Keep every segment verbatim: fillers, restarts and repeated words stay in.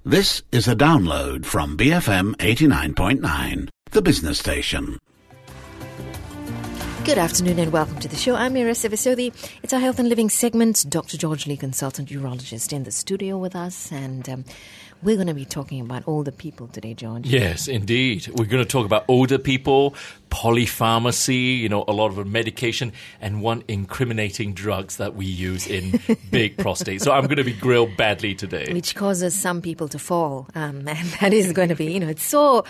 This is a download from B F M eighty-nine point nine, the business station. Good afternoon and welcome to the show. I'm Mira Sivasodi. It's our Health and Living segment. Doctor George Lee, consultant urologist, in the studio with us. And um, we're going to be talking about older people today, George. Yes, indeed. We're going to talk about older people, polypharmacy, you know, a lot of medication, and one incriminating drugs that we use in big prostate. So I'm going to be grilled badly today. Which causes some people to fall. Um, and that is going to be, you know, it's so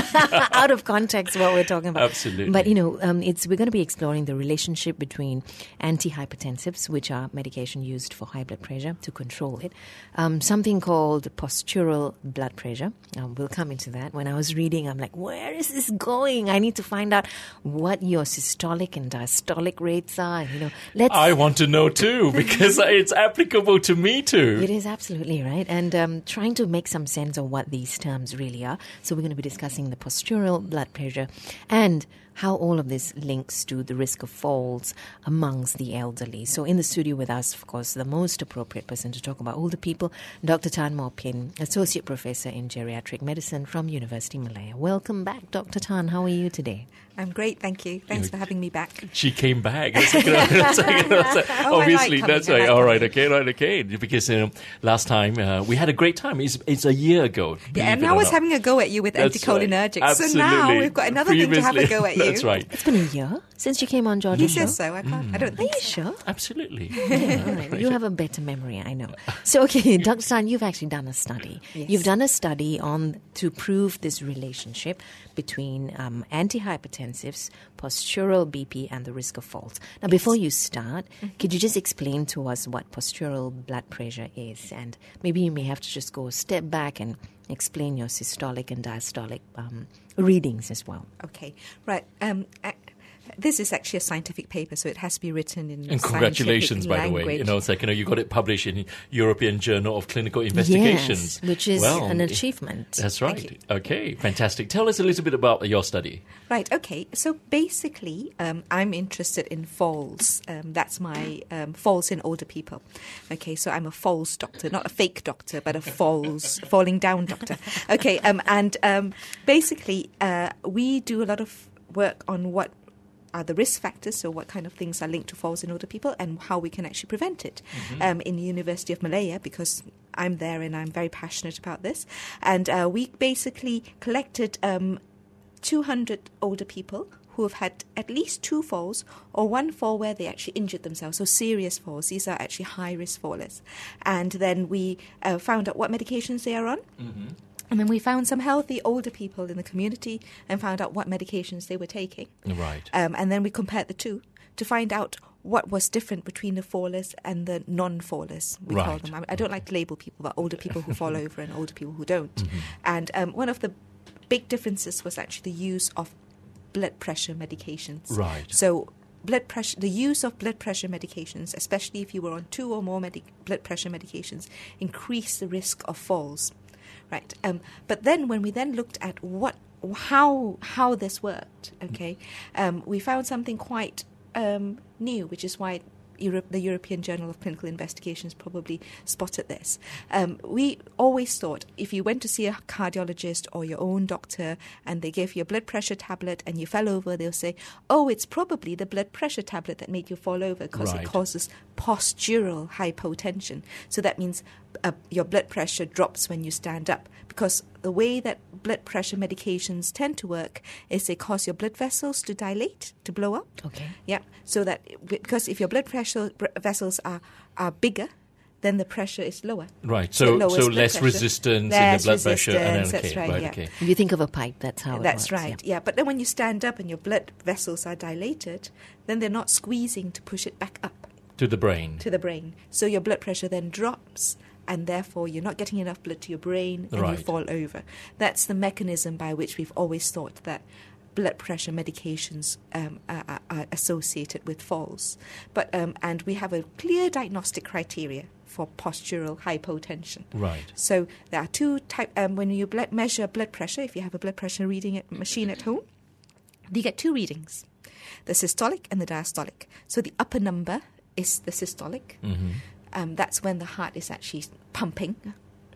out of context what we're talking about. Absolutely. But, you know, um, it's we're going to be exploring the relationship between antihypertensives, which are medication used for high blood pressure to control it, um, something called postural blood pressure. Um, we'll come into that. When I was reading, I'm like, where is this going? I need to find out what your systolic and diastolic rates are. You know, let's. I want to know too, because it's applicable to me too. It is absolutely right. And um, trying to make some sense of what these terms really are. So we're going to be discussing the postural blood pressure and how all of this links to the risk of falls amongst the elderly. So in the studio with us, of course, the most appropriate person to talk about older people, Doctor Tan Maw Pin, Associate Professor in Geriatric Medicine from University Malaya. Welcome back, Doctor Tan. How are you today? I'm great, thank you. Thanks for having me back. She came back. That's like, that's like, that's like, oh, obviously, like that's right. like, all right, okay, right, okay. Because you know, last time uh, we had a great time. It's, it's a year ago. Yeah, and I was having a go at you with that's anticholinergics. Right. So now we've got another Previously, thing to have a go at you. That's right. It's been a year since you came on George's He show. says so. I can't. Mm. I don't think Are you so. sure? Absolutely. Yeah, all right. You have a better memory, I know. So, okay, Doctor Tan, you've actually done a study. Yes. You've done a study on to prove this relationship between um, antihypertensives, postural B P, and the risk of falls. Now, Yes. before you start, mm-hmm. could you just explain to us what postural blood pressure is? And maybe you may have to just go a step back and explain your systolic and diastolic um, readings as well. Okay, right. Um, I, This is actually a scientific paper, so it has to be written in And congratulations, by language. the way. You know, it's like, you know, you got it published in European Journal of Clinical Investigations. Yes, which is well, an achievement. That's right. Okay, fantastic. Tell us a little bit about your study. Right, okay. So basically, um, I'm interested in falls. Um, that's my um, falls in older people. Okay, so I'm a falls doctor, not a fake doctor, but a falls, falling down doctor. Okay, um, and um, basically, uh, we do a lot of work on what are the risk factors, so what kind of things are linked to falls in older people and how we can actually prevent it mm-hmm. um, in the University of Malaya, because I'm there and I'm very passionate about this. And uh, we basically collected um, two hundred older people who have had at least two falls or one fall where they actually injured themselves, so serious falls. These are actually high-risk fallers. And then we uh, found out what medications they are on. Mm-hmm. And then we found some healthy older people in the community and found out what medications they were taking. Right. Um, and then we compared the two to find out what was different between the fallers and the non-fallers, we right. call them. I, I don't like to label people, but older people who fall over and older people who don't. Mm-hmm. And um, one of the big differences was actually the use of blood pressure medications. Right. So blood pressure, the use of blood pressure medications, especially if you were on two or more medi- blood pressure medications, increased the risk of falls. Right, um, but then when we then looked at what, how, how this worked, okay, um, we found something quite um, new, which is why Europe, the European Journal of Clinical Investigations probably spotted this. Um, we always thought if you went to see a cardiologist or your own doctor and they gave you a blood pressure tablet and you fell over, they'll say, oh, it's probably the blood pressure tablet that made you fall over because right. it causes postural hypotension. So that means uh, your blood pressure drops when you stand up, because the way that blood pressure medications tend to work is they cause your blood vessels to dilate, to blow up. Okay. Yeah. So that, because if your blood pressure vessels are, are bigger, then the pressure is lower. Right. So so, so less pressure. resistance less in the blood pressure. And then, that's okay, right, right yeah. okay. If you think of a pipe, that's how it That's works. right, yeah. yeah. But then when you stand up and your blood vessels are dilated, then they're not squeezing to push it back up. To the brain. To the brain. So your blood pressure then drops, and therefore you're not getting enough blood to your brain, and right. you fall over. That's the mechanism by which we've always thought that blood pressure medications um, are, are associated with falls. But um, and we have a clear diagnostic criteria for postural hypotension. Right. So there are two types. Um, when you blood measure blood pressure, if you have a blood pressure reading machine at home, you get two readings, the systolic and the diastolic. So the upper number is the systolic. Mm-hmm. Um, that's when the heart is actually pumping.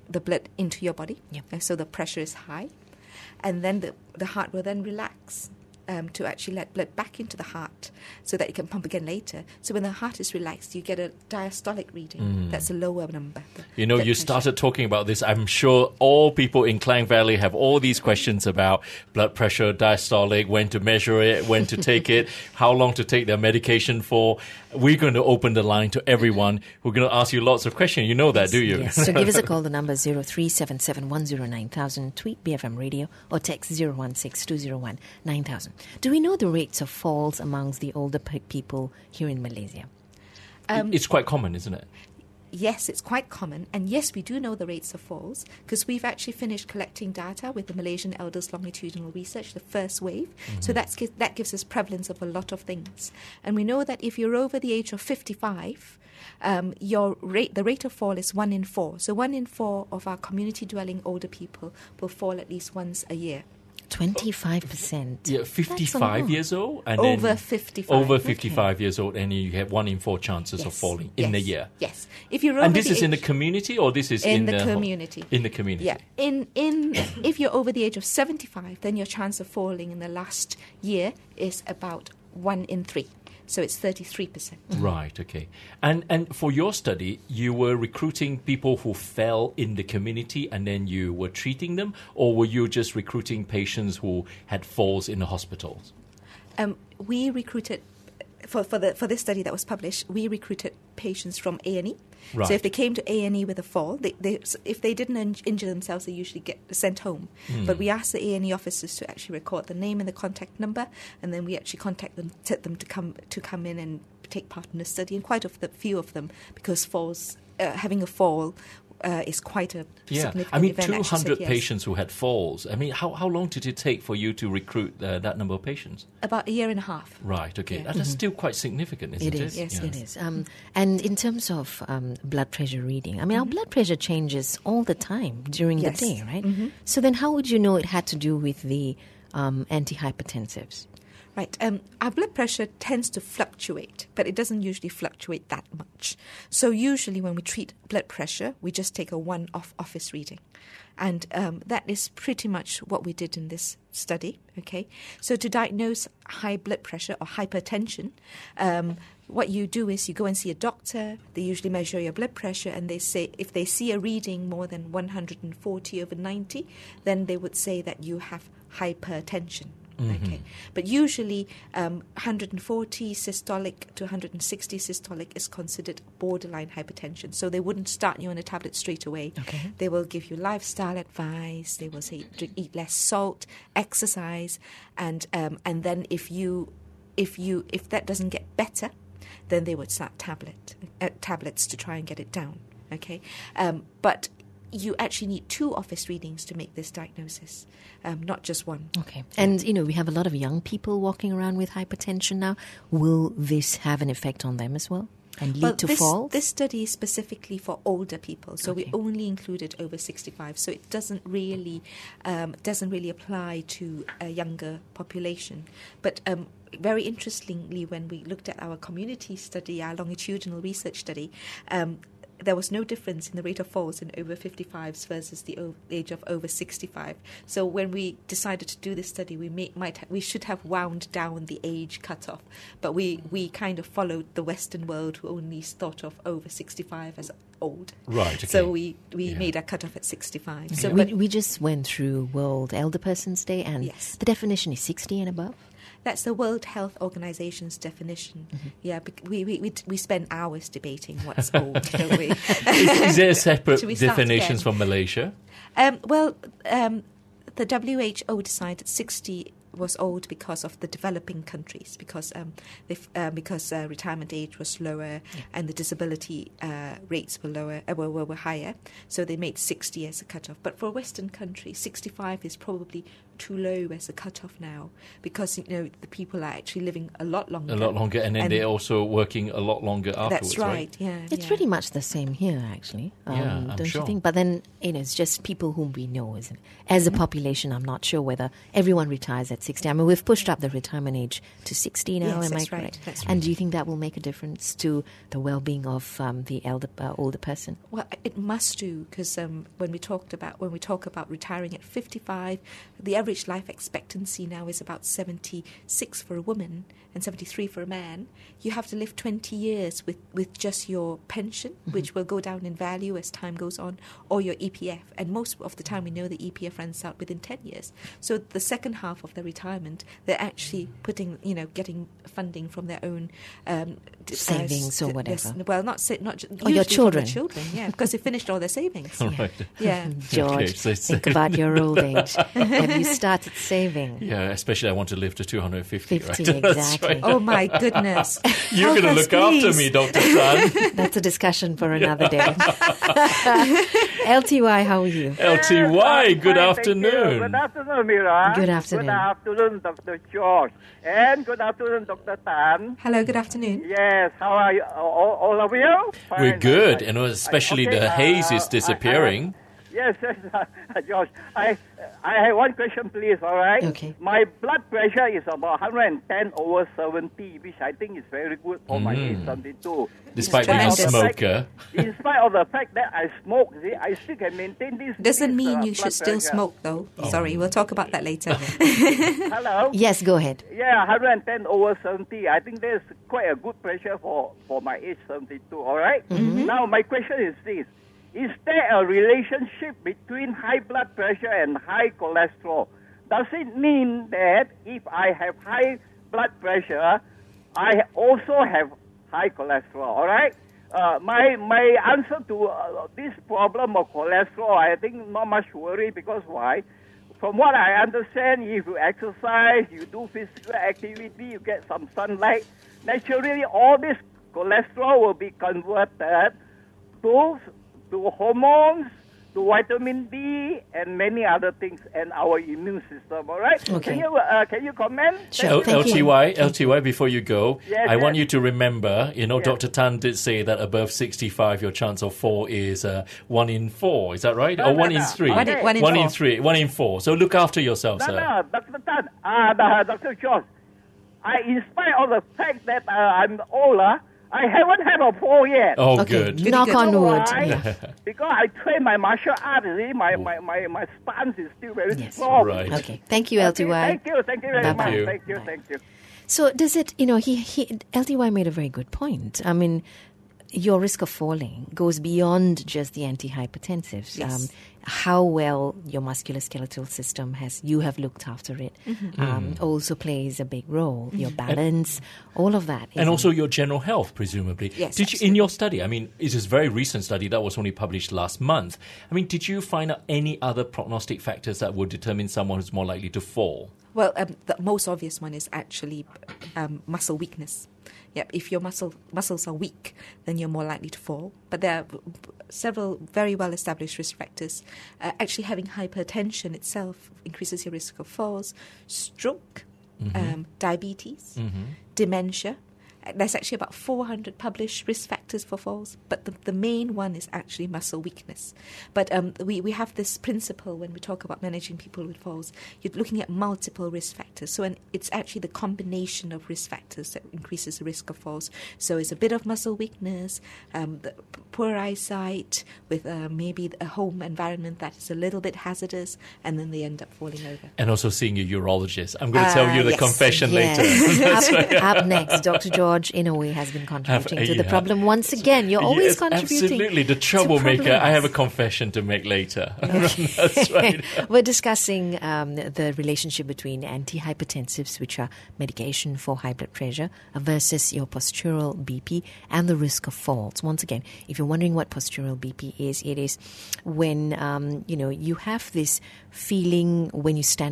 the blood into your body. Yep. Uh, so the pressure is high. And then the, the heart will then relax um, to actually let blood back into the heart so that it can pump again later. So when the heart is relaxed, you get a diastolic reading. Mm. That's a lower number. You know, blood you pressure. started talking about this. I'm sure all people in Klang Valley have all these questions about blood pressure, diastolic, when to measure it, when to take it, how long to take their medication for. We're going to open the line to everyone. We're going to ask you lots of questions. You know that, do you? Yes. So give us a call. The number is zero three seven seven one zero nine thousand. Tweet B F M Radio or text zero one six two zero one nine thousand. Do we know the rates of falls amongst the older pe- people here in Malaysia? Um, It's quite common, isn't it? Yes, it's quite common. And yes, we do know the rates of falls because we've actually finished collecting data with the Malaysian Elders Longitudinal Research, the first wave. Mm-hmm. So that's, that gives us prevalence of a lot of things. And we know that if you're over the age of fifty-five, um, your rate, the rate of fall is one in four. So one in four of our community-dwelling older people will fall at least once a year. twenty-five percent. Yeah, fifty-five years old? And Over then fifty-five. Over fifty-five years old, and you have one in four chances Yes. of falling yes. in a year. Yes. If you're over And this the is in the age- community, or this is In in, the ho- community. In the community. Yeah. In in if you're over the age of seventy-five, then your chance of falling in the last year is about one in three. So it's thirty-three percent. Right, okay. And and for your study, you were recruiting people who fell in the community and then you were treating them, or were you just recruiting patients who had falls in the hospitals? Um, we recruited for for the for this study that was published. We recruited patients from A and E. Right. So if they came to A and E with a fall, they, they, if they didn't in- injure themselves, they usually get sent home. Mm. But we asked the A and E officers to actually record the name and the contact number, and then we actually contact them, set them to come to come in and take part in the study. And quite a the few of them, because falls, uh, having a fall. Uh, is quite a Yeah, significant I mean, event. two actually said hundred yes. patients who had falls. I mean, how, how long did it take for you to recruit uh, that number of patients? About a year and a half. Right, okay. Yeah. That is still quite significant, isn't It it? is, Yes, it is. Um, and in terms of um, blood pressure reading, I mean, our blood pressure changes all the time during Yes. the day, right? Mhm. So then how would you know it had to do with the um, antihypertensives? Right. Um, our blood pressure tends to fluctuate, but it doesn't usually fluctuate that much. So usually when we treat blood pressure, we just take a one-off office reading. And um, that is pretty much what we did in this study, okay? So to diagnose high blood pressure or hypertension, um, what you do is you go and see a doctor. They usually measure your blood pressure, and they say if they see a reading more than one hundred forty over ninety, then they would say that you have hypertension. Okay, but usually um, one hundred forty systolic to one hundred sixty systolic is considered borderline hypertension. So they wouldn't start you on a tablet straight away. Okay. They will give you lifestyle advice. They will say drink, eat less salt, exercise, and um, and then if you if you if that doesn't get better, then they would start tablet uh, tablets to try and get it down. Okay, um, but you actually need two office readings to make this diagnosis, um, not just one. Okay. And, you know, we have a lot of young people walking around with hypertension now. Will this have an effect on them as well and lead Well, to this, falls? this study is specifically for older people, so Okay. we only included over sixty-five. So it doesn't really um, doesn't really apply to a younger population. But um, very interestingly, when we looked at our community study, our longitudinal research study, um, there was no difference in the rate of falls in over fifty-fives versus the o- age of over sixty-five. So when we decided to do this study, we may, might ha- we should have wound down the age cutoff, but we, we kind of followed the Western world, who only thought of over sixty-five as old. Right, okay. So we, we Yeah. made a cutoff at sixty-five. So, we, but we just went through World Elder Persons Day, and Yes. the definition is sixty and above. that's the World Health Organization's definition. Mm-hmm. Yeah, bec- we, we we we spend hours debating what's old, don't we? Is, is there separate Should we start definitions again? from Malaysia? Um, well, um, the W H O decided sixty was old because of the developing countries, because um, they, uh, because uh, retirement age was lower and the disability uh, rates were lower, uh, were, were were higher. So they made sixty as a cutoff. But for Western countries, sixty-five is probably too low as a cutoff now because, you know, the people are actually living a lot longer. A lot longer, and then And they're also working a lot longer afterwards, That's right, yeah. It's yeah. pretty much the same here, actually. Um, Yeah, I'm don't sure. you think? But then, you know, it's just people whom we know, isn't it? As a population, I'm not sure whether everyone retires at sixty. I mean, we've pushed up the retirement age to sixty now, Yes, am that's I right, correct? that's And do you think that will make a difference to the well-being of um, the elder, uh, older person? Well, it must do because um, when we talked about when we talk about retiring at fifty-five, the average life expectancy now is about seventy-six for a woman and seventy-three for a man. You have to live twenty years with, with just your pension, Mm-hmm. which will go down in value as time goes on, or your E P F. And most of the time, we know the E P F runs out within ten years. So the second half of the retirement, they're actually putting, you know, getting funding from their own um, d- uh, Savings or s- whatever. this- Well, not sa- not ju- Or your usually from the children. children, yeah, because they finished all their savings. Right. Yeah. George, Okay, so it's- think about your old age. Have you started saving? Yeah, especially I want to live to two hundred fifty, fifty, right? That's exactly. right. Oh my goodness! You're going to Help us, look after please. me, Doctor Tan. That's a discussion for another day. L T Y, how are you? L T Y, Yes, good I'm fine, thank you. afternoon. Good afternoon, Mira. Good afternoon. Good afternoon, Doctor George. And good afternoon, Doctor Tan. Hello, good afternoon. Yes, how are you, all, all of you? Fine, We're good, fine. and especially Okay, the haze uh, is I- disappearing. I- Yes, yes, George. I I have one question, please. All right. Okay. My blood pressure is about one hundred ten over seventy, which I think is very good for my age seventy-two. Despite In being a spite of the fact- smoker. In spite of the fact that I smoke, see, I still can maintain this. Doesn't this, mean uh, you should blood still pressure. smoke, though. Sorry, we'll talk about that later. Hello. Yes, go ahead. Yeah, one hundred ten over seventy. I think there's quite a good pressure for, for my age, seventy-two, all right? Now, my question is this. Is there a relationship between high blood pressure and high cholesterol? Does it mean that if I have high blood pressure, I also have high cholesterol, all right? Uh, my my answer to uh, this problem of cholesterol, I think not much worry because why? From what I understand, if you exercise, you do physical activity, you get some sunlight, naturally all this cholesterol will be converted to, to hormones, to vitamin D, and many other things, and our immune system, all right? Okay. Can you, uh, can you comment? Sure. L- Thank you. LTY, L T Y, before you go, Yes, I want yes. you to remember, you know, Yes. Doctor Tan did say that above sixty-five, your chance of fall is uh, one in four. Is that right? No, or no, one in no. three? One in- one in One four. in three. One in four. So look after yourself, No, sir. no, Doctor Tan, uh, the- Doctor George, I, in spite of the fact that uh, I'm older, I haven't had a fall yet. Oh, Okay, good. knock good. on You know wood. why? Yeah. Because I train my martial arts, you see, my, my, my, my stance is still very Yes. strong. Right. Okay, thank you, L T Y. Thank you, thank you very Bye-bye. much. you. Thank you, thank you. So does it, you know, he, he L T Y made a very good point. I mean, your risk of falling goes beyond just the antihypertensives. Yes. Um, how well your musculoskeletal system has, you have looked after it, Mm-hmm. um, also plays a big role. Your balance, all of that. And isn't also it? your general health, presumably. Yes, Did you, in your study, I mean, it is a very recent study that was only published last month. I mean, did you find out any other prognostic factors that would determine someone who's more likely to fall? Well, um, the most obvious one is actually um, muscle weakness. Yep, if your muscle muscles are weak, then you're more likely to fall. But there are several very well-established risk factors. Uh, actually, having hypertension itself increases your risk of falls, stroke, um, diabetes, dementia. Uh, There's actually about four hundred published risk factors for falls, but the, the main one is actually muscle weakness. But um, we, we have this principle when we talk about managing people with falls. You're looking at multiple risk factors. So an, it's actually the combination of risk factors that increases the risk of falls. So it's a bit of muscle weakness, um, the p- poor eyesight, with uh, maybe a home environment that is a little bit hazardous, and then they end up falling over. And also seeing a urologist. I'm going to Uh, tell you the yes. confession Yes. later. up, up next, Doctor George Inouye has been contributing Have- to the yeah. problem once again. You're always Yes, contributing. absolutely. The to troublemaker. I have a problems. confession to make later. That's right. We're discussing um, the relationship between antihypertensives, which are medication for high blood pressure, versus your postural B P and the risk of falls. Once again, if you're wondering what postural B P is, it is when um, you know you have this feeling when you stand up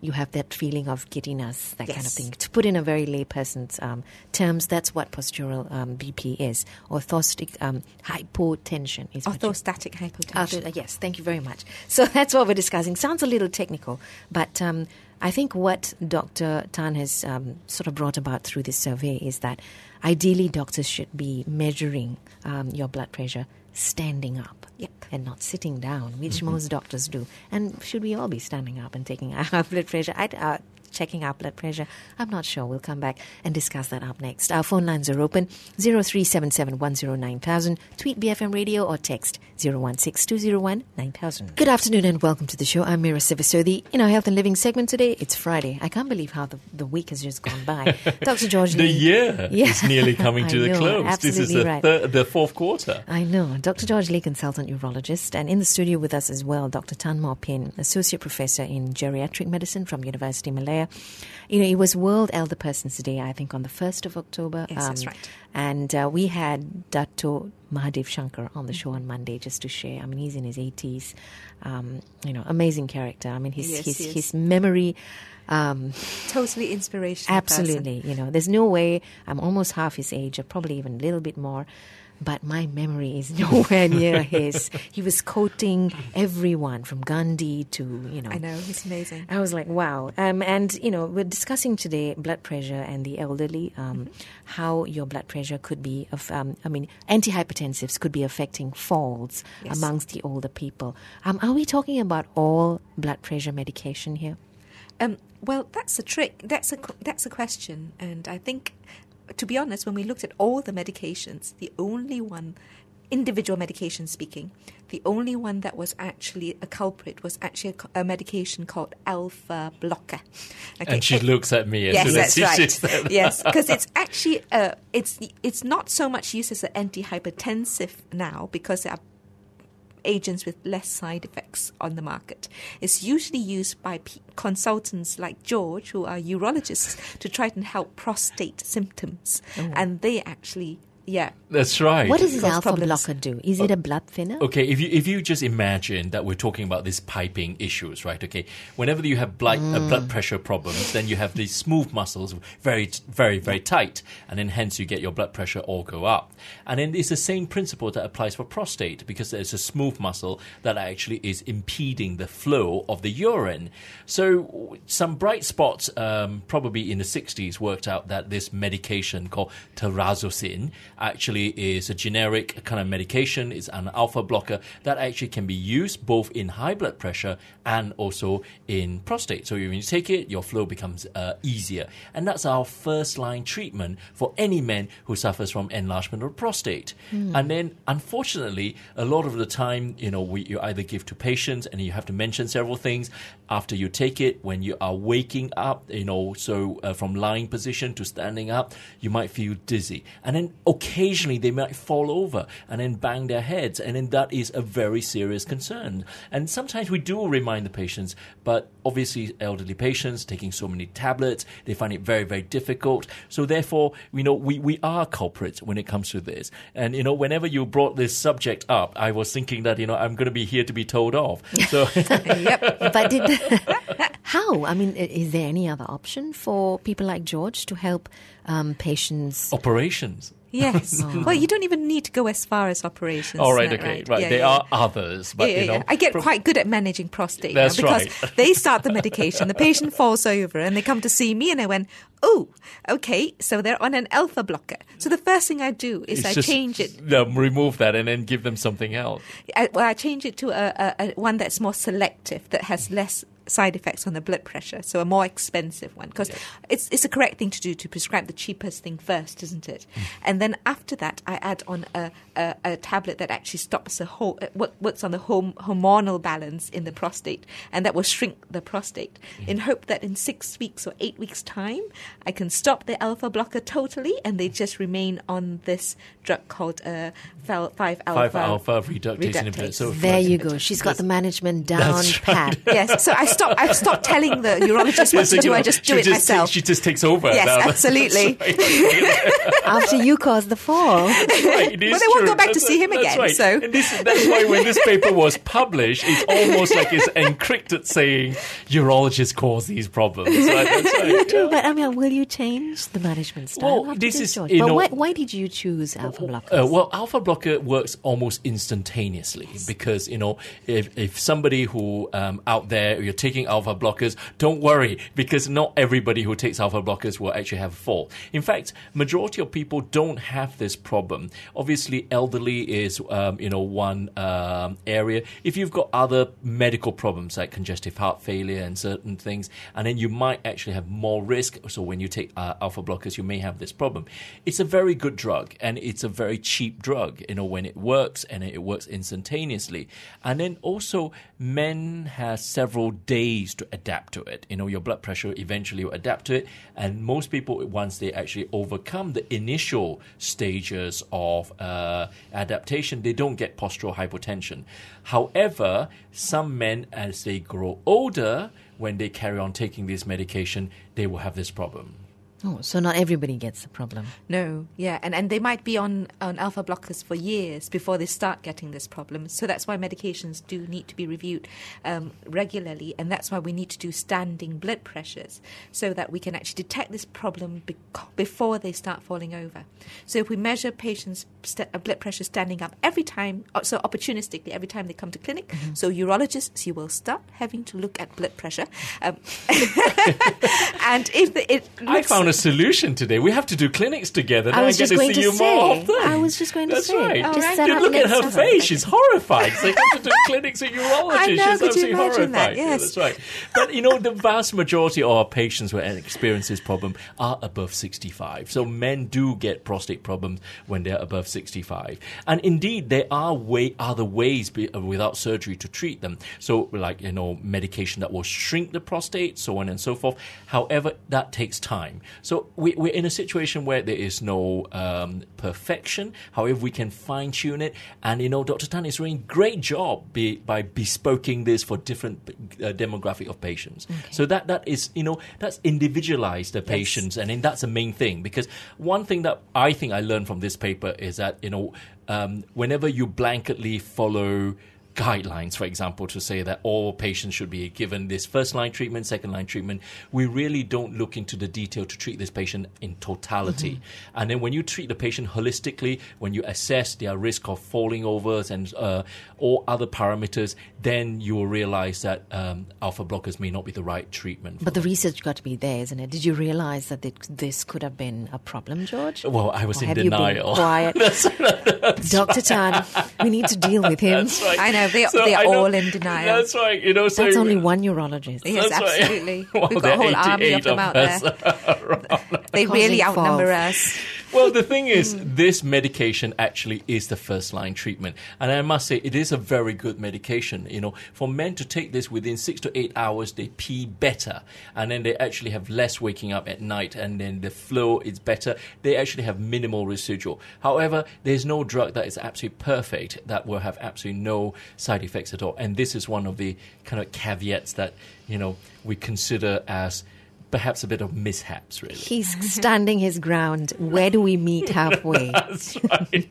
you have that feeling of giddiness, that kind of Yes. thing. To put in a very layperson's um, terms, that's what postural um, B P is. Orthostic um, hypotension is what you- Orthostatic hypotension. Ortho- uh, yes, thank you very much. So that's what we're discussing. Sounds a little technical, but um, I think what Doctor Tan has um, sort of brought about through this survey is that ideally doctors should be measuring um, your blood pressure standing up. Yep. And not sitting down, which most doctors do. And should we all be standing up and taking our blood pressure? I, uh, checking our blood pressure? I'm not sure. We'll come back and discuss that up next. Our phone lines are open, zero three seven seven one zero nine thousand, tweet B F M Radio or text zero one six two zero one nine thousand. Good afternoon and welcome to the show. I'm Mira Sivasodi. In our Health and Living segment today, it's Friday. I can't believe how the, the week has just gone by. Doctor George The Lee. year Yeah. is nearly coming to I the know, close. This is absolutely the, right. thir- the fourth quarter. I know. Doctor George Lee, consultant urologist, and in the studio with us as well, Doctor Tan Mo Pin, associate professor in geriatric medicine from University Malaya. You know, it was World Elder Persons Day, I think, on the first of October. Yes, that's right. And uh, we had Dato Mahadev Shankar on the show on Monday just to share. I mean, he's in his eighties. Um, you know, amazing character. I mean, his Yes, his, he is. his memory. Um, Totally inspirational. Absolutely. You know, there's no way. I'm almost half his age, or probably even a little bit more. But my memory is nowhere near his. He was quoting everyone from Gandhi to, you know. I know, he's amazing. I was like, wow. Um, and, you know, we're discussing today blood pressure and the elderly, um, how your blood pressure could be, of, um, I mean, antihypertensives could be affecting falls Yes. amongst the older people. Um, are we talking about all blood pressure medication here? Um, well, that's a trick. That's a qu- that's a question, and I think, to be honest, when we looked at all the medications, the only one, individual medication speaking, the only one that was actually a culprit was actually a, co- a medication called alpha blocker. Okay. And she It- looks at me as Yes, soon as that's she right. says that. Yes, because it's actually uh, it's it's not so much used as an antihypertensive now because there are agents with less side effects on the market. It's usually used by p- consultants like George, who are urologists, to try and help prostate symptoms, and they actually, yeah, That's right. What does this Cause alpha problems. blocker do? Is it a blood thinner? Okay, if you if you just imagine that we're talking about these piping issues, right? Okay, whenever you have blood uh, blood pressure problems, then you have these smooth muscles very very very tight, and then hence you get your blood pressure all go up. And then it's the same principle that applies for prostate because there's a smooth muscle that actually is impeding the flow of the urine. So some bright spots, um, probably in the sixties, worked out that this medication called terazosin actually is a generic kind of medication. It's an alpha blocker that actually can be used both in high blood pressure and also in prostate. So when you take it, your flow becomes uh, easier. And that's our first line treatment for any man who suffers from enlargement of prostate. And then, unfortunately, a lot of the time, you know, we you either give to patients and you have to mention several things after you take it. When you are waking up, you know, so uh, from lying position to standing up, you might feel dizzy. And then occasionally they might fall over and then bang their heads. And then that is a very serious concern. And sometimes we do remind the patients, but obviously elderly patients taking so many tablets, they find it very, very difficult. So therefore, you know, we, we are culprits when it comes to this. And, you know, whenever you brought this subject up, I was thinking that, you know, I'm going to be here to be told off. So yep. But did how? I mean, i- is there any other option for people like George to help um, patients? operations. Yes. Well, you don't even need to go as far as operations. All right, isn't that okay, right? right. Yeah, there yeah, are others, but yeah, yeah, you know, yeah. I get from- quite good at managing prostate That's now because right. they start the medication, the patient falls over, and they come to see me, and I went, "Oh, okay, so they're on an alpha blocker." So the first thing I do is It's I just, change it. um, remove that and then give them something else. I, well, I change it to a, a, a one that's more selective, that has less side effects on the blood pressure, so a more expensive one, because it's it's the correct thing to do, to prescribe the cheapest thing first, isn't it? Mm. And then after that, I add on a, a, a tablet that actually stops the whole uh, what works on the hom- hormonal balance in the prostate, and that will shrink the prostate, Mm. in hope that in six weeks or eight weeks time, I can stop the alpha blocker totally, and they just remain on this drug called uh, five alpha Five alpha reductase inhibitor. reductase. So There you go. She's got the management down That's right. pat. Yes, so I stop stopped. I've stopped telling the urologist what to do. I just do she it just myself. Takes, she just takes over. Yes, now. absolutely. After you caused the fall. That's right. It is Well, they won't true. go back to That's see him right. again, That's so- right. And this, that's why when this paper was published, it's almost like it's encrypted saying urologists cause these problems. Right? That's right. You do, Yeah. but I mean, will you change the management style? Well, after this is, George? you But know- why, why did you choose alpha blockers? Uh, well, alpha blocker works almost instantaneously because, you know, if, if somebody who um, out there, you're taking alpha blockers, don't worry because not everybody who takes alpha blockers will actually have a fall. In fact, majority of people don't have this problem. Obviously, elderly is, um, you know, one um, area. If you've got other medical problems like congestive heart failure and certain things, and then you might actually have more risk. So when you take uh, alpha blockers, you may have this problem. It's a very good drug and it's a very cheap drug, you know, when it works and it works instantaneously. And then also men have several days to adapt to it. You know, your blood pressure eventually will adapt to it. And most people, once they actually overcome the initial stages of uh, adaptation, they don't get postural hypotension. However, some men, as they grow older, when they carry on taking this medication, they will have this problem. Oh, so not everybody gets the problem. No, yeah, and, and they might be on, on alpha blockers for years before they start getting this problem. So that's why medications do need to be reviewed um, regularly, and that's why we need to do standing blood pressures so that we can actually detect this problem be- before they start falling over. So if we measure patients' st- blood pressure standing up every time, so opportunistically every time they come to clinic, mm-hmm. so urologists, you will start having to look at blood pressure. Um, and if the, it looks, I found a solution today. We have to do clinics together. I Now was I get just to going see to you say. more often. I was just going to That's say. right. Just Alright. set Dude, up look at next her summer. face. She's horrified. It's like, have to do clinics at urology. I know, She's could you absolutely imagine horrified. that? Yeah, Yes. that's right. But, you know, the vast majority of our patients who experience this problem are above sixty-five. So men do get prostate problems when they're above sixty-five. And indeed, there are way other ways be, uh, without surgery to treat them. So, like, you know, medication that will shrink the prostate, so on and so forth. However, that takes time. So we, we're in a situation where there is no um, perfection. However, we can fine-tune it. And, you know, Doctor Tan is doing a great job be, by bespoking this for different uh, demographic of patients. Okay. So that that is, you know, that's individualized the patients. Yes. And then that's the main thing. Because one thing that I think I learned from this paper is that, you know, um, whenever you blanketly follow guidelines, for example, to say that all patients should be given this first-line treatment, second-line treatment, we really don't look into the detail to treat this patient in totality. Mm-hmm. And then when you treat the patient holistically, when you assess their risk of falling overs and uh, all other parameters, then you will realize that um, alpha blockers may not be the right treatment. But the them. research got to be there, isn't it? Did you realize that it, this could have been a problem, George? Well, I was or in have denial. You been quiet? that's, that's Doctor Tan, we need to deal with him. That's right. I know, they, So they are I know- all in denial. That's right. You know, so That's only one urologist. Yes, That's right. absolutely. Well, We've got a whole there are army of eighty-eight them out us there. They Causing really outnumber falls. us. Well, the thing is, this medication actually is the first-line treatment. And I must say, it is a very good medication. You know, for men to take this within six to eight hours, they pee better. And then they actually have less waking up at night. And then the flow is better. They actually have minimal residual. However, there's no drug that is absolutely perfect that will have absolutely no side effects at all. And this is one of the kind of caveats that, you know, we consider as perhaps a bit of mishaps, really. He's standing his ground. Where do we meet halfway? That's right.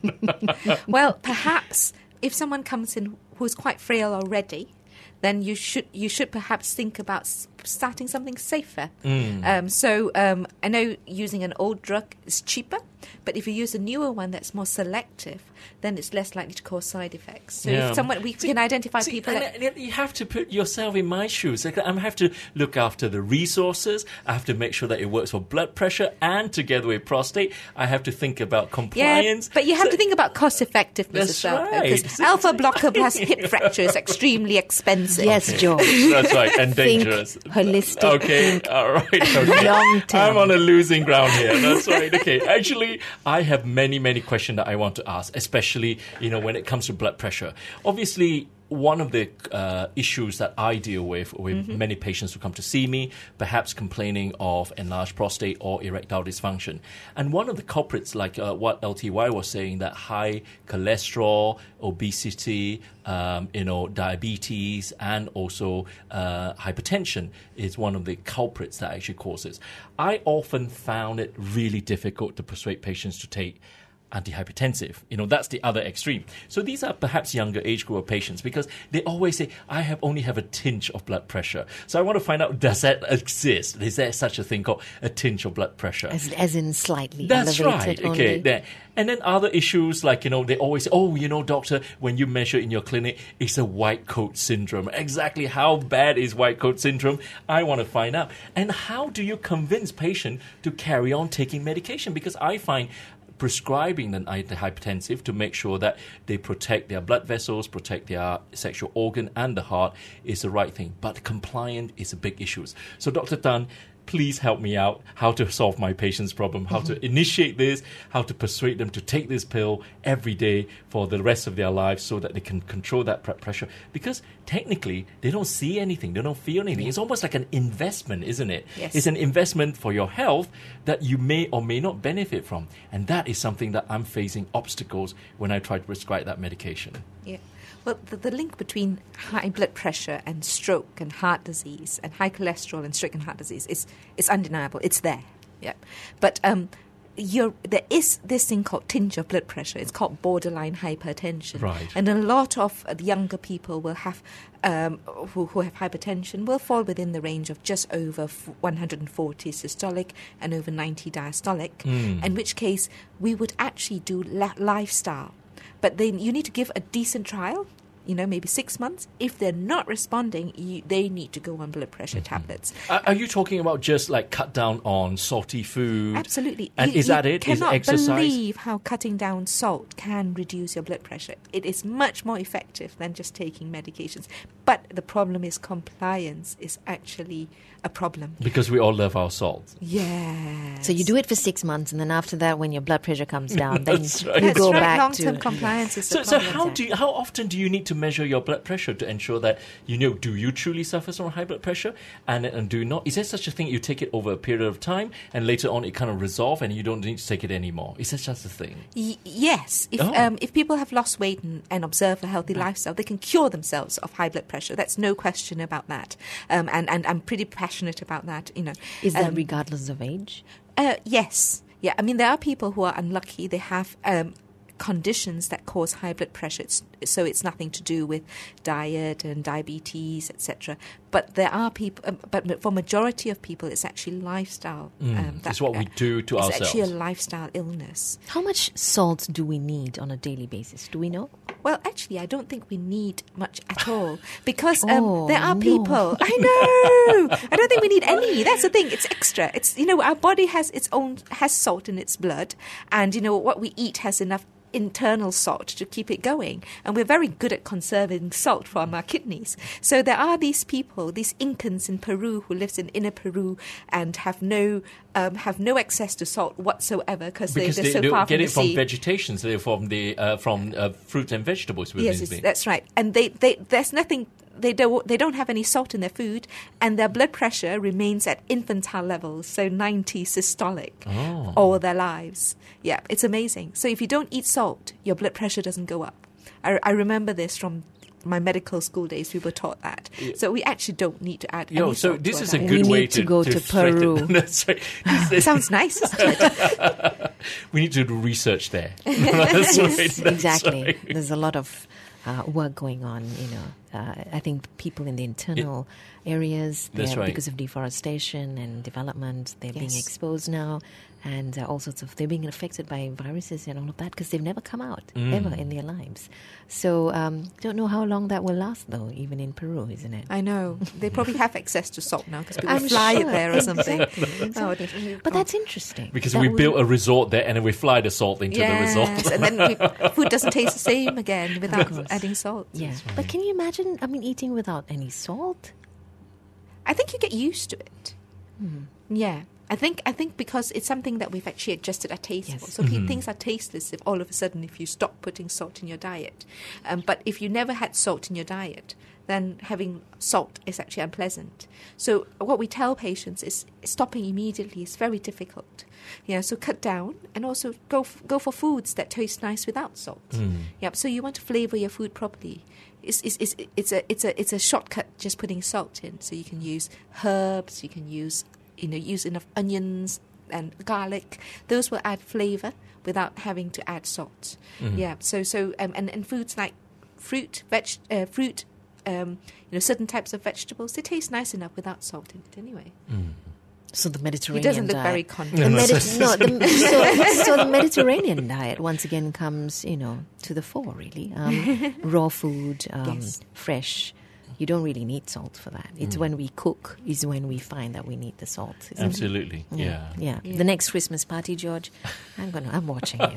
Well, perhaps if someone comes in who's quite frail already, then you should you should perhaps think about s- starting something safer. Mm. Um, so um, I know using an old drug is cheaper, but if you use a newer one that's more selective, then it's less likely to cause side effects. So Yeah. if someone we See- can identify See, people. and That, it- you have to put yourself in my shoes. Like, I have to look after the resources. I have to make sure that it works for blood pressure, and together with prostate, I have to think about yeah, compliance. but you have So- to think about cost effectiveness That's as well. right. Because alpha blocker plus hip fracture is extremely expensive. Yes, George. That's right, and Think dangerous. holistic. Okay, Think all right. Okay. long term. I'm on a losing ground here. That's right. Okay, actually, I have many, many questions that I want to ask, especially, you know, when it comes to blood pressure. Obviously, one of the uh, issues that I deal with with mm-hmm. many patients who come to see me, perhaps complaining of enlarged prostate or erectile dysfunction. And one of the culprits, like uh, what L T Y was saying, that high cholesterol, obesity, um, you know, diabetes, and also uh, hypertension is one of the culprits that actually causes. I often found it really difficult to persuade patients to take antihypertensive. You know, that's the other extreme. So these are perhaps younger age group of patients because they always say, I have only have a tinge of blood pressure. So I want to find out, does that exist? Is there such a thing called a tinge of blood pressure? As, as in slightly That's elevated right. only. Okay. There. And then other issues like, you know, they always say, oh, you know, doctor, when you measure in your clinic, it's a white coat syndrome. Exactly how bad is white coat syndrome? I want to find out. And how do you convince patient to carry on taking medication? Because I find prescribing an antihypertensive to make sure that they protect their blood vessels, protect their sexual organ and the heart is the right thing. But compliance is a big issue. So Doctor Tan, please help me out how to solve my patient's problem, how mm-hmm. to initiate this, how to persuade them to take this pill every day for the rest of their lives so that they can control that blood pressure. Because technically, they don't see anything, they don't feel anything. Yeah. It's almost like an investment, isn't it? Yes. It's an investment for your health that you may or may not benefit from. And that is something that I'm facing obstacles when I try to prescribe that medication. Yeah. Well, the, the link between high blood pressure and stroke and heart disease and high cholesterol and stroke and heart disease is, is undeniable. It's there. Yeah. But um, you're, there is this thing called tinge of blood pressure. It's called borderline hypertension. Right. And a lot of uh, the younger people will have um, who, who have hypertension will fall within the range of just over one hundred forty systolic and over ninety diastolic, mm. in which case we would actually do la- lifestyle. But then you need to give a decent trial, you know, maybe six months. If they're not responding, you, they need to go on blood pressure mm-hmm. tablets. Are, are you talking about just like cut down on salty food? Absolutely. And you, is that it? You cannot is exercise? believe how cutting down salt can reduce your blood pressure. It is much more effective than just taking medications. But the problem is compliance is actually a problem. Because we all love our salt. Yeah. So you do it for six months, and then after that, when your blood pressure comes down, then That's right. you That's go right. back Long-term to compliance is So, the so problem. how do you, how often do you need to measure your blood pressure to ensure that you know, do you truly suffer from high blood pressure, and and do you not? Is there such a thing? You take it over a period of time, and later on it kind of resolves, and you don't need to take it anymore. Is that just a thing? Y- yes. If Oh. um, if people have lost weight and, and observe a healthy lifestyle, they can cure themselves of high blood pressure. That's no question about that. Um, and, and I'm pretty passionate about that. You know, Is that um, regardless of age? Uh, yes. Yeah. I mean, there are people who are unlucky. They have um, conditions that cause high blood pressure. It's, so it's nothing to do with diet and diabetes, et cetera. But there are people. Um, but for majority of people, it's actually lifestyle. Mm, um, it's what we do to it's ourselves. actually a lifestyle illness. How much salt do we need on a daily basis? Do we know? Well, actually, I don't think we need much at all because um, Oh, there are no. people. I know. I don't think we need any. That's the thing. It's extra. It's you know our body has its own has salt in its blood, and you know what we eat has enough internal salt to keep it going, and we're very good at conserving salt from our kidneys. So there are these people, these Incans in Peru who lives in inner Peru and have no um, have no access to salt whatsoever because they, Because they're they so don't far get from it the from sea. vegetation, so they're from the uh, from uh, fruits and vegetables. Yes, basically. it's, that's right. And they, they there's nothing. They don't. They don't have any salt in their food, and their blood pressure remains at infantile levels, so ninety systolic, Oh. all their lives. Yeah, it's amazing. So if you don't eat salt, your blood pressure doesn't go up. I, I remember this from my medical school days. We were taught that. Yeah. So we actually don't need to add. Yo, any so salt this to is our a diet. good We way need to go to straighten- Peru. That's right. This- Sounds nice, isn't it? we need to do research there. That's right. That's Exactly. right. There's a lot of uh, work going on, you know. Uh, I think people in the internal areas, That's they're- right. because of deforestation and development, they're being Yes. exposed now, and uh, all sorts of, they're being affected by viruses and all of that because they've never come out, Mm. ever in their lives. So, um, don't know how long that will last, though, even in Peru, isn't it? I know. They probably have access to salt now because people I'm fly sure. it there or something. Exactly. Oh, they- But that's interesting. Because That we would- built a resort there, and then we fly the salt into the Yes, resort. and then we, food doesn't taste the same again without course. adding salt. Yeah. But can you imagine, I mean, eating without any salt? I think you get used to it. Hmm. Yeah. I think I think because it's something that we've actually adjusted our taste Yes. for. So pe- things are tasteless if all of a sudden if you stop putting salt in your diet. Um, but if you never had salt in your diet, then having salt is actually unpleasant. So what we tell patients is stopping immediately is very difficult. Yeah, so cut down and also go f- go for foods that taste nice without salt. Yep. So you want to flavor your food properly. It's, it's, it's, it's a it's a it's a shortcut just putting salt in. So you can use herbs, you can use you know use enough onions and garlic. Those will add flavor without having to add salt. Yeah. So so um, and and foods like fruit, veg, uh, fruit. Um, you know, certain types of vegetables, they taste nice enough without salt in it anyway. So the He Mediterranean doesn't look diet. very The confident. Medi- no, the, so, so the Mediterranean diet once again comes, you know, to the fore. Really, um, raw food, um, Yes. fresh. You don't really need salt for that. It's when we cook is when we find that we need the salt. Isn't it? Absolutely. Yeah. Yeah. Yeah. The next Christmas party, George, I'm gonna. I'm watching you.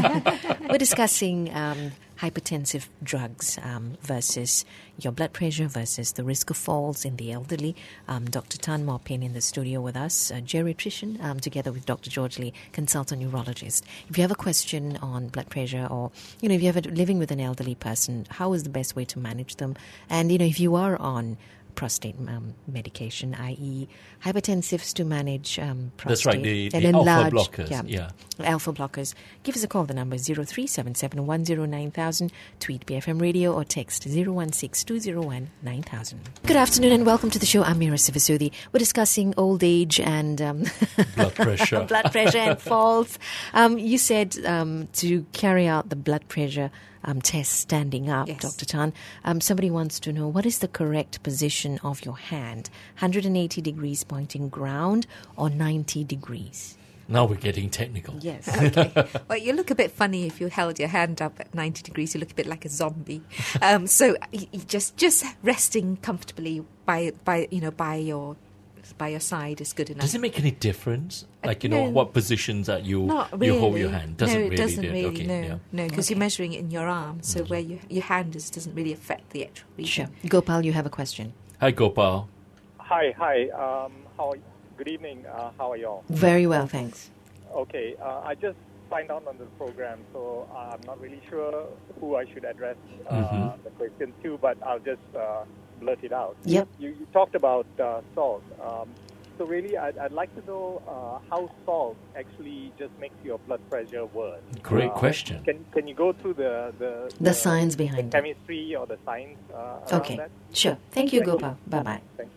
We're discussing um, hypertensive drugs um, versus your blood pressure versus the risk of falls in the elderly. Um, Doctor Tan Maupin in the studio with us, a geriatrician, um, together with Doctor George Lee, consultant neurologist. If you have a question on blood pressure, or you know, if you're living with an elderly person, how is the best way to manage them? And you know, if you are on prostate um, medication, that is hypertensives to manage um, prostate. That's right, the, and the alpha enlarged- blockers. Yeah, Yeah. alpha blockers. Give us a call. The number is zero three seven seven one zero nine thousand. Tweet B F M Radio or text zero one six two zero one nine thousand. Good afternoon and welcome to the show. I'm Mira Sivasudi. We're discussing old age and um, Blood pressure. blood pressure and falls. Um, you said um, to carry out the blood pressure um, test standing up, Yes. Doctor Tan. Um, somebody wants to know what is the correct position of your hand? one hundred eighty degrees pointing ground or ninety degrees? Now we're getting technical. Yes. Okay. Well, you look a bit funny if you held your hand up at ninety degrees. You look a bit like a zombie. Um, so y- y- just just resting comfortably by by you know by your by your side is good enough. Does it make any difference? Uh, Like, you know, no. what positions that you Not really. you hold your hand? Doesn't no, really. it doesn't do it? really. Okay, no, yeah. no, because Okay. you're measuring it in your arm. So where you, your hand is doesn't really affect the actual region. Sure. Gopal, you have a question. Hi, Gopal. Hi, hi. Um, how? Good evening. Uh, how are y'all? Very well, thanks. Okay, uh, I just signed on on the program, so I'm not really sure who I should address uh, Mhm. the question to, but I'll just uh, blurt it out. Yep. You, you talked about uh, salt. Um, so really, I'd, I'd like to know uh, how salt actually just makes your blood pressure worse. Great Uh, question. Can Can you go through the the, The science behind the it. chemistry or the science uh, around Okay. that? Sure. Thank you, Thank you. Gopal. Bye-bye. Thank you.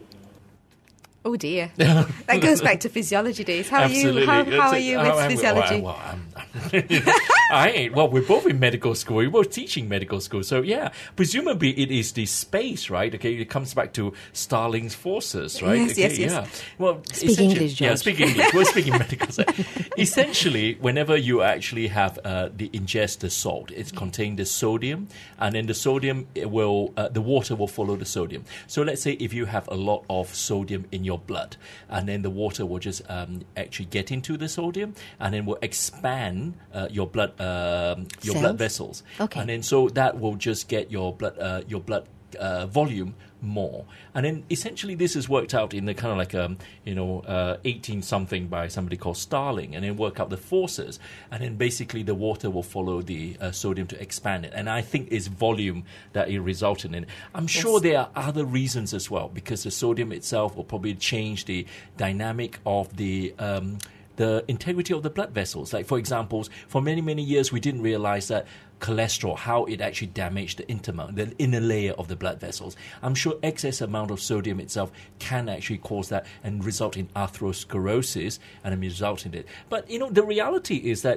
Oh dear, that goes back to physiology days. How are Absolutely. you? How, That's how are it. you How with am I? physiology? Well, I, well, I'm, you know, I ain't. Well, we're both in medical school. We're both teaching medical school. So, yeah, presumably it is the space, right? Okay, it comes back to Starling's forces, right? Yes, okay, yes, yes. Yeah. Well, Speak essentially- English, Yeah, George. speak English. We're speaking medical. So, essentially, whenever you actually have uh, the ingest the salt, it's contained the sodium, and then the sodium it will, uh, the water will follow the sodium. So, let's say if you have a lot of sodium in your blood, and then the water will just um, actually get into the sodium, and then will expand uh, your blood, um, your Cells? blood vessels. Okay. And then so that will just get your blood, uh, your blood uh, volume more. And then essentially this is worked out in the kind of like um you know uh, eighteen something by somebody called Starling, and then work out the forces, and then basically the water will follow the uh, sodium to expand it. And I think it's volume that it resulted in. I'm sure there are other reasons as well, because the sodium itself will probably change the dynamic of the um, the integrity of the blood vessels. Like, for example, for many, many years, we didn't realize that cholesterol, how it actually damaged the intima, the inner layer of the blood vessels. I'm sure excess amount of sodium itself can actually cause that and result in atherosclerosis and result in it. But, you know, the reality is that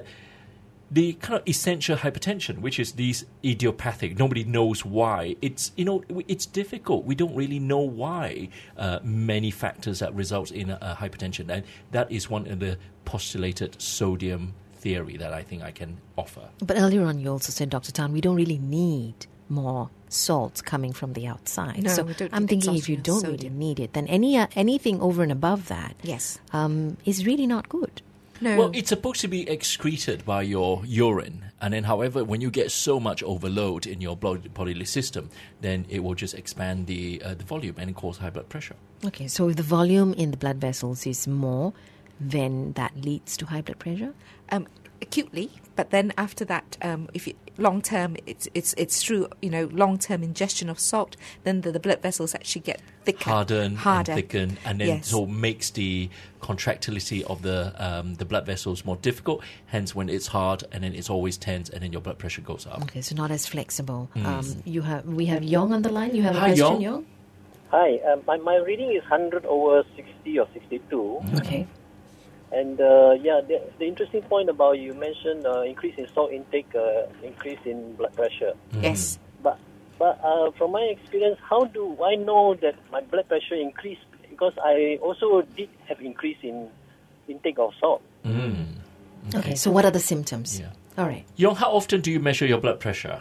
the kind of essential hypertension, which is these idiopathic, nobody knows why. It's, you know, it's difficult. We don't really know why uh, many factors that result in uh, hypertension. And that is one of the postulated sodium theory that I think I can offer. But earlier on, you also said, Doctor Tan, we don't really need more salt coming from the outside. No, so we don't I'm need thinking if you exogenous don't really sodium. need it, then any uh, anything over and above that Yes. um, is really not good. No. Well, it's supposed to be excreted by your urine, and then, however, when you get so much overload in your blood bodily system, then it will just expand the uh, the volume and cause high blood pressure. Okay, so if the volume in the blood vessels is more, then that leads to high blood pressure? Um, acutely, but then after that, um, if you, long term, it's it's it's through you know long term ingestion of salt, then the, the blood vessels actually get thicker, harden harder, and thicken, and then Yes. so makes the contractility of the um, the blood vessels more difficult. Hence, when it's hard, and then it's always tense, and then your blood pressure goes up. Okay, so not as flexible. Um, you have we have Yong on the line. You have a Hi, question, Yong. Yong? Hi, uh, my, my reading is one hundred over sixty or sixty-two. Okay. And uh, yeah, the, the interesting point about you mentioned uh, increase in salt intake, uh, increase in blood pressure. Yes. But but uh, from my experience, how do I know that my blood pressure increased? Because I also did have increase in intake of salt. Mm. Okay, so what are the symptoms? Yeah. All right. Yong, how often do you measure your blood pressure?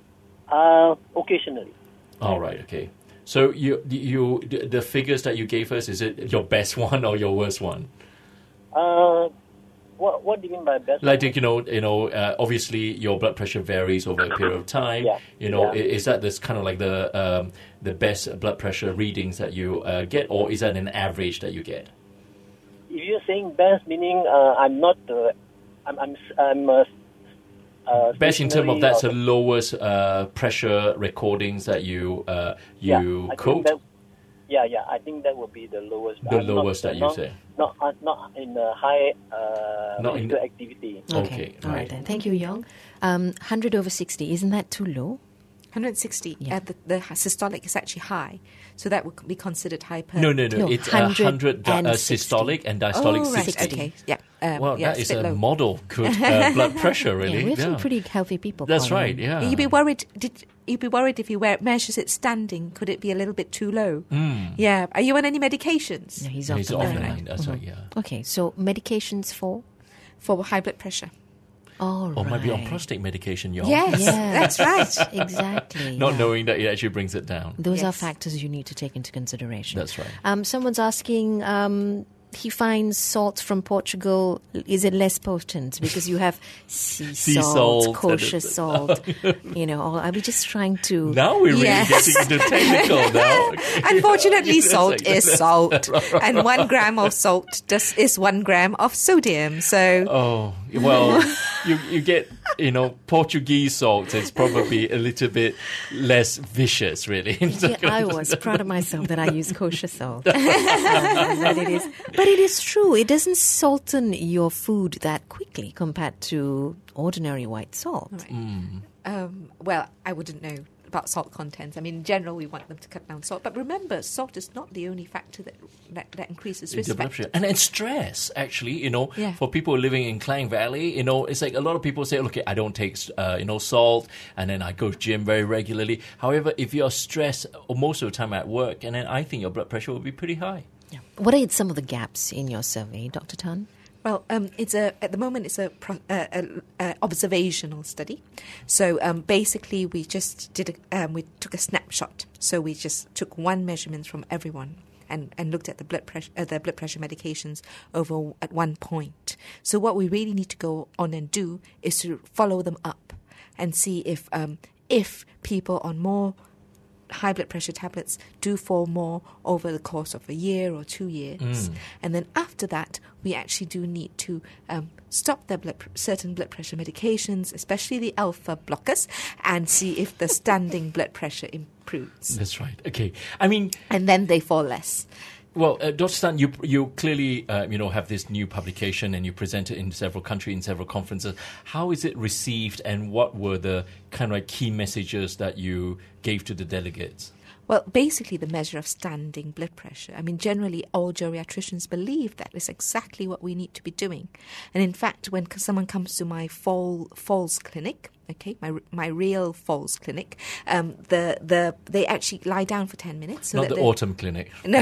Uh, occasionally. All right, okay. So you you the figures that you gave us, is it your best one or your worst one? Uh, what what do you mean by best? Like, you know, you know, uh, obviously your blood pressure varies over a period of time. Yeah. You know, Yeah. i- is that this kind of like the um, the best blood pressure readings that you uh, get, or is that an average that you get? If you're saying best, meaning uh, I'm not the, I'm I'm I'm. Uh, uh, Best in terms of stationary that's the or- lowest uh, pressure recordings that you uh, Yeah, you I think quote. that- yeah, yeah, I think that would be the lowest. The I'm not- lowest that you not, say. Not uh, not in a high uh, Not in- physical activity. Okay, All right right. then. Thank you, Yong. Um, one hundred over sixty, isn't that too low? one hundred sixty. Yeah. Uh, the, the systolic is actually high, so that would be considered hyper. No, no, no. No, it's uh, one hundred uh, and sixty. systolic and diastolic Oh, right. sixty. Okay. Yeah. Um, Well, yeah, that it's is a bit a low. model good uh, blood pressure, really. Yeah, we have some Yeah. pretty healthy people. That's calling right. in. Yeah. You'd be worried. Did you'd be worried if you wear, measures it standing? Could it be a little bit too low? Mm. Yeah. Are you on any medications No, he's Yeah, off he's the off line. the right? line. That's Mhm. right. Yeah. Okay, so medications for? for high blood pressure? All right. Or might be on prostate medication, y'all. Yes, Yeah. that's right. Exactly. Not yeah. knowing that it actually brings it down. Those are Yes. factors you need to take into consideration. That's right. Um, someone's asking, um, he finds salt from Portugal, is it less potent? Because you have sea, Sea salt, salt and kosher it's- salt. You know, all, are we just trying to... Now we're really Yes. getting into technical now. Okay. Unfortunately, Yes, salt exactly. is salt, and one gram of salt just is one gram of sodium. So Oh, well, you you get, you know, Portuguese salt. It's probably a little bit less vicious, really. Yeah, I was proud of myself that I use kosher salt. That it is, but it is true. It doesn't salten your food that quickly compared to ordinary white salt. Um, well, I wouldn't know about salt content. I mean, in general, we want them to cut down salt. But remember, salt is not the only factor that that, that increases risk The blood factors. pressure. And then stress, actually, you know, Yeah. for people living in Klang Valley, you know, it's like a lot of people say, look, I don't take, uh, you know, salt, and then I go to gym very regularly. However, if you're stressed most of the time at work, and then I think your blood pressure will be pretty high. Yeah. What are some of the gaps in your survey, Doctor Tan? Well, um, it's a at the moment it's a, pro, uh, a, a observational study. So um, basically, we just did a, um, we took a snapshot. So we just took one measurement from everyone and, and looked at the blood pressure uh, the blood pressure medications over at one point. So what we really need to go on and do is to follow them up and see if um, if people on more high blood pressure tablets do fall more over the course of a year or two years. And then after that, we actually do need to um, stop their blood, pr- certain blood pressure medications, especially the alpha blockers, and see if the standing blood pressure improves. That's right. Okay. I mean, And then they fall less. well, uh, Doctor Stan, you you clearly uh, you know have this new publication and you present it in several countries, in several conferences. How is it received, and what were the kind of like key messages that you gave to the delegates? Well, basically the measure of standing blood pressure. I mean, generally all geriatricians believe that is exactly what we need to be doing. And in fact, when c- someone comes to my fall, falls clinic, okay, my my real falls clinic, um, the the they actually lie down for ten minutes. So Not that the they- autumn clinic. No.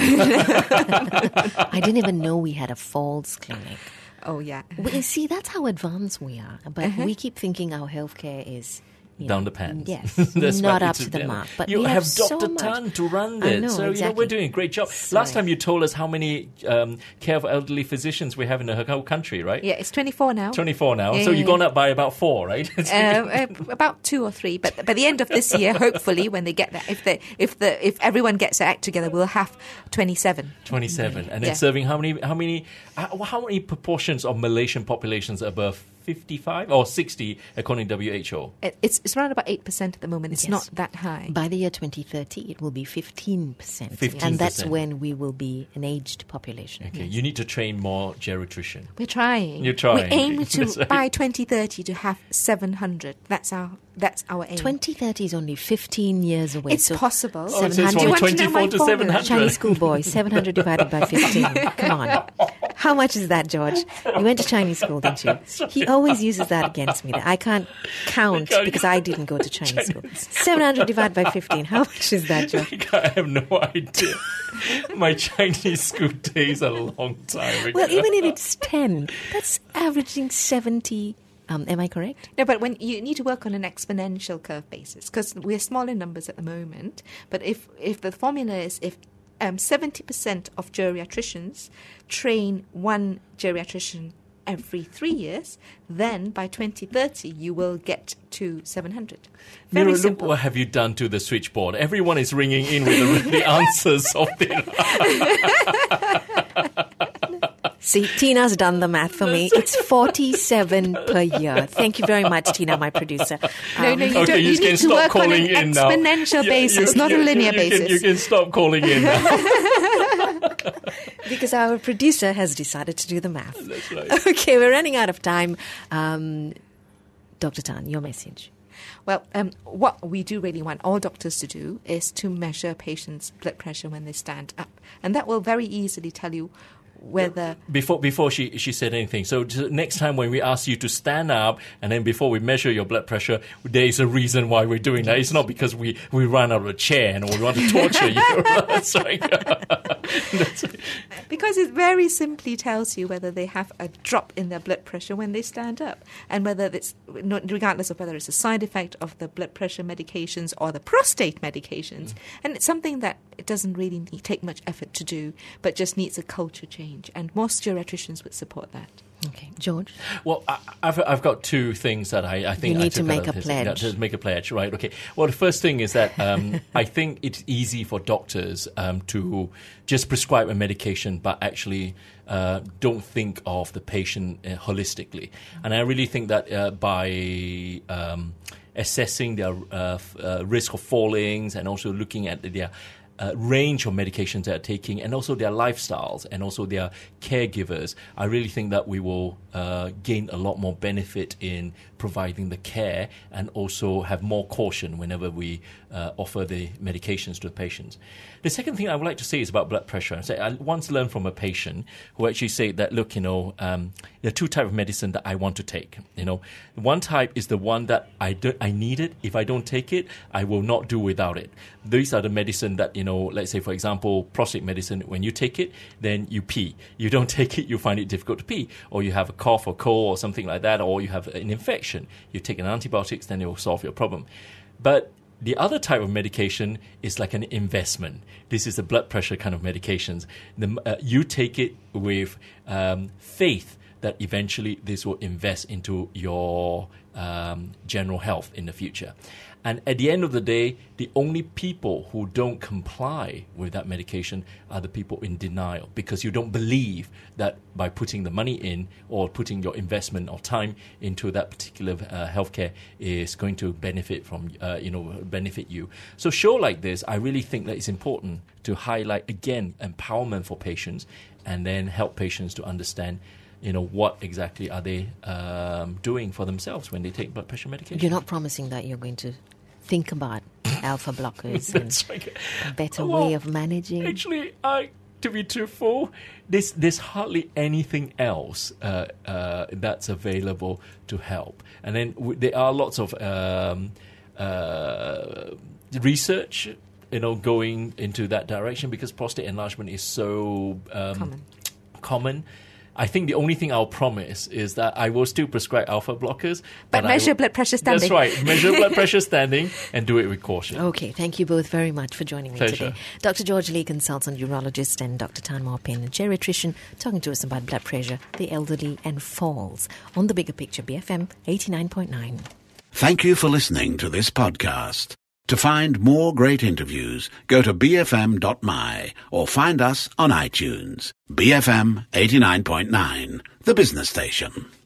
I didn't even know we had a falls clinic. Oh yeah. We, see, that's how advanced we are. But we keep thinking our healthcare is you down know, the pants. Yes, That's not right, up it's to the a- mark. But you we have, have so Doctor much. Tan to run I it. know, so you know, exactly. we're doing a great job. Sorry. Last time you told us how many um, care of elderly physicians we have in the whole country, right? Yeah, it's twenty-four now. twenty-four now. Yeah, so yeah, you've yeah. gone up by about four, right? uh, uh, about two or three, but by the end of this year, hopefully, when they get that, if the if the if everyone gets their act together, we'll have twenty-seven. twenty-seven, and Yeah. it's serving how many? How many? Uh, how many proportions of Malaysian populations are above fifty-five or sixty, according to W H O? It- It's it's around about eight percent at the moment. It's Yes. not that high. By the year twenty thirty, it will be fifteen percent. fifteen And that's percent. when we will be an aged population. Okay, you need to train more geriatrician. We're trying. You're trying. We aim to That's right. by twenty thirty to have seven hundred. That's our that's our aim. twenty thirty is only fifteen years away. It's so possible. Oh, so it's seven hundred. Do you from want to know my twenty-four to formula? seven hundred. Chinese school boy, seven hundred divided by fifteen. Come on. How much is that, George? You went to Chinese school, didn't you? He always uses that against me. That I can't count can't- because I didn't go to Chinese school. seven hundred divided by fifteen. How much is that, George? I have no idea. My Chinese school days are a long time ago. Well, even if it's ten, that's averaging seventy. Um, am I correct? No, but when you need to work on an exponential curve basis because we're small in numbers at the moment. But if if the formula is if um, seventy percent of geriatricians train one geriatrician every three years, then by twenty thirty you will get to seven hundred. Very Mira, look simple. what have you done to the switchboard? Everyone is ringing in with the, the answers of the. See, Tina's done the math for me. It's forty-seven per year. Thank you very much, Tina, my producer. No, Um, no, you Okay, don't. you You can need to stop work on calling an in now. exponential Yeah, basis, you- not you- a linear you can- basis. you can stop calling in now. Because our producer has decided to do the math. That's right. Okay, we're running out of time. Um, Doctor Tan, your message. Well, um, what we do really want all doctors to do is to measure patients' blood pressure when they stand up. And that will very easily tell you whether... Before before she, she said anything, so t- next time when we ask you to stand up and then before we measure your blood pressure, there is a reason why we're doing that. It's not because we, we run out of a chair and we want to torture you. That's right. That's right. Because it very simply tells you whether they have a drop in their blood pressure when they stand up, and whether it's, no- regardless of whether it's a side effect of the blood pressure medications or the prostate medications. And it's something that it doesn't really need, take much effort to do, but just needs a culture change. And most geriatricians would support that. Okay, George. Well, I, I've I've got two things that I, I think You I need to took make out a of this. pledge. Yeah, to make a pledge, right? Okay. Well, the first thing is that um, I think it's easy for doctors um, to just prescribe a medication, but actually uh, don't think of the patient uh, holistically. And I really think that uh, by um, assessing their uh, f- uh, risk of fallings and also looking at their Uh, range of medications they're taking, and also their lifestyles, and also their caregivers, I really think that we will uh, gain a lot more benefit in providing the care, and also have more caution whenever we uh, offer the medications to the patients. The second thing I would like to say is about blood pressure. I, say, I once learned from a patient who actually said that, look, you know, um, there are two types of medicine that I want to take. You know, one type is the one that I do, I need it. If I don't take it, I will not do without it. These are the medicine that, you know, let's say, for example, prostate medicine, when you take it, then you pee. You don't take it, you find it difficult to pee. Or you have a cough or cold or something like that, or you have an infection. You take an antibiotics, then it will solve your problem. But the other type of medication is like an investment. This is the blood pressure kind of medications. The, uh, you take it with um, faith that eventually this will invest into your um, general health in the future. And at the end of the day, the only people who don't comply with that medication are the people in denial, because you don't believe that by putting the money in or putting your investment or time into that particular uh, healthcare is going to benefit from uh, you know benefit you. So show like this, I really think that it's important to highlight again empowerment for patients, and then help patients to understand, you know, what exactly are they um, doing for themselves when they take blood pressure medication. You're not promising that you're going to think about alpha blockers and That's right. a better Well, way of managing. Actually, I, to be truthful, there's, there's hardly anything else uh, uh, that's available to help. And then w- there are lots of um, uh, research, you know, going into that direction, because prostate enlargement is so um, Common. common. I think the only thing I'll promise is that I will still prescribe alpha blockers. But I measure will- blood pressure standing. That's right. Measure blood pressure standing and do it with caution. Okay, thank you both very much for joining me Pleasure. today. Doctor George Lee, consultant urologist, and Doctor Tan Maupin, geriatrician, talking to us about blood pressure, the elderly, and falls on The Bigger Picture, B F M eighty-nine point nine. Thank you for listening to this podcast. To find more great interviews, go to b f m dot m y or find us on iTunes. B F M eighty-nine point nine, the business station.